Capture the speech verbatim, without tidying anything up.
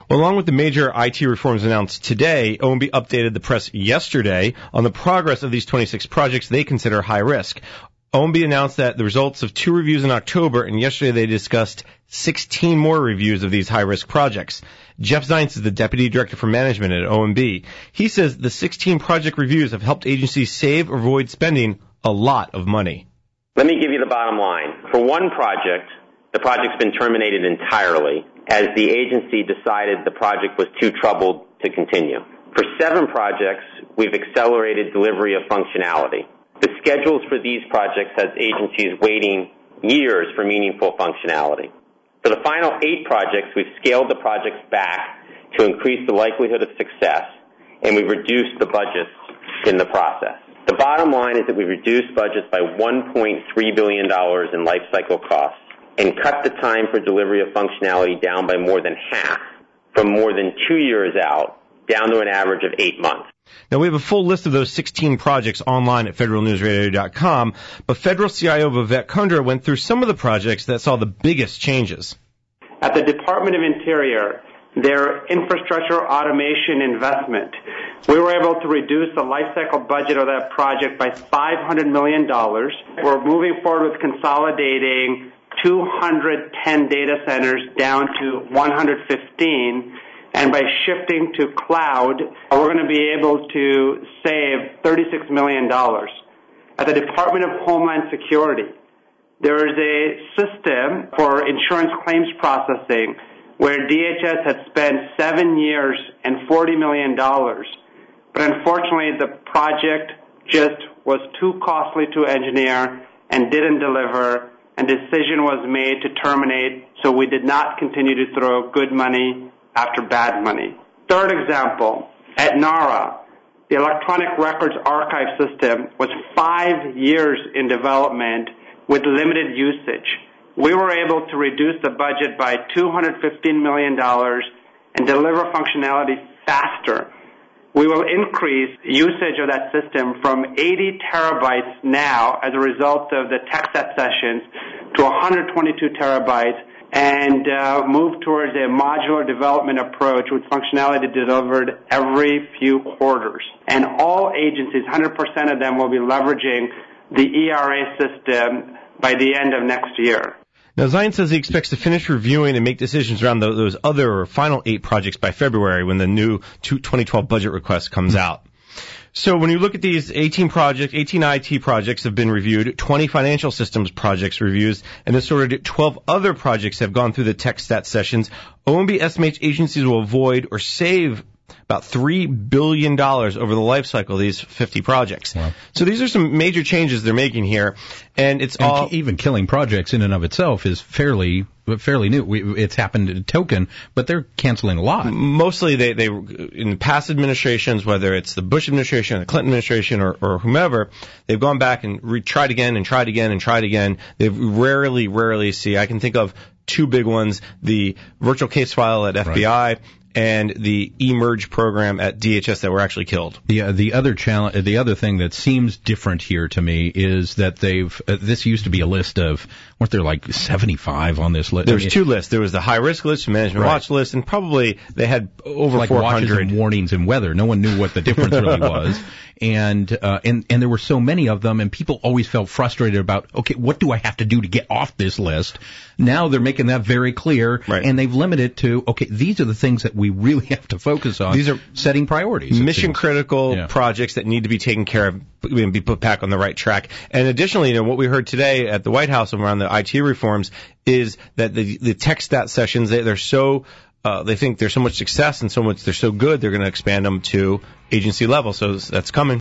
Well, along with the major I T reforms announced today, O M B updated the press yesterday on the progress of these twenty-six projects they consider high risk. O M B announced that the results of two reviews in October, and yesterday they discussed sixteen more reviews of these high-risk projects. Jeff Zients is the Deputy Director for Management at O M B. He says the sixteen project reviews have helped agencies save or avoid spending a lot of money. Let me give you the bottom line. For one project, the project's been terminated entirely as the agency decided the project was too troubled to continue. For seven projects, we've accelerated delivery of functionality. The schedules for these projects has agencies waiting years for meaningful functionality. For the final eight projects, we've scaled the projects back to increase the likelihood of success, and we've reduced the budgets in the process. The bottom line is that we've reduced budgets by one point three billion dollars in life cycle costs and cut the time for delivery of functionality down by more than half, from more than two years out, down to an average of eight months. Now, we have a full list of those sixteen projects online at federal news radio dot com, but Federal C I O Vivek Kundra went through some of the projects that saw the biggest changes. At the Department of Interior, their infrastructure automation investment, we were able to reduce the lifecycle budget of that project by five hundred million dollars. We're moving forward with consolidating two hundred ten data centers down to one hundred fifteen. And by shifting to cloud, we're going to be able to save thirty-six million dollars. At the Department of Homeland Security, there is a system for insurance claims processing where D H S had spent seven years and forty million dollars. But unfortunately, the project just was too costly to engineer and didn't deliver, and decision was made to terminate, so we did not continue to throw good money after bad money. Third example, at NARA, the Electronic Records Archive System was five years in development with limited usage. We were able to reduce the budget by two hundred fifteen million dollars and deliver functionality faster. We will increase usage of that system from eighty terabytes now as a result of the TechStat sessions to one hundred twenty-two terabytes and uh, move towards a modular development approach with functionality delivered every few quarters. And all agencies, one hundred percent of them, will be leveraging the E R A system by the end of next year. Now, Zients says he expects to finish reviewing and make decisions around those other or final eight projects by February when the new twenty twelve budget request comes out. So when you look at these eighteen projects, eighteen I T projects have been reviewed, twenty financial systems projects reviews, and assorted twelve other projects have gone through the TechStat sessions. O M B estimates agencies will avoid or save about three billion dollars over the life cycle of these fifty projects. Wow. So these are some major changes they're making here, and it's and all... Even killing projects in and of itself is fairly fairly new. We, it's happened at Token, but they're canceling a lot. Mostly they, they in past administrations, whether it's the Bush administration, the Clinton administration, or, or whomever, they've gone back and re- tried again and tried again and tried again. They rarely, rarely see, I can think of two big ones, the virtual case file at F B I, right, and the eMERGE program at D H S that were actually killed. The uh, the other challenge, the other thing that seems different here to me is that they've uh, this used to be a list of, weren't there like seventy-five on this list? There was two lists. There was the high risk list, management right. watch list, and probably they had over like four hundred watches and warnings and weather. No one knew what the difference really was. And, uh, and, and there were so many of them, and people always felt frustrated about, okay, what do I have to do to get off this list? Now they're making that very clear, right. and they've limited it to, okay, these are the things that we really have to focus on. These are setting priorities. Mission critical yeah. projects that need to be taken care of and be put back on the right track. And additionally, you know, what we heard today at the White House around the I T reforms is that the, the TechStat sessions, they, they're so, Uh, they think there's so much success and so much they're so good, they're going to expand them to agency level. So that's coming.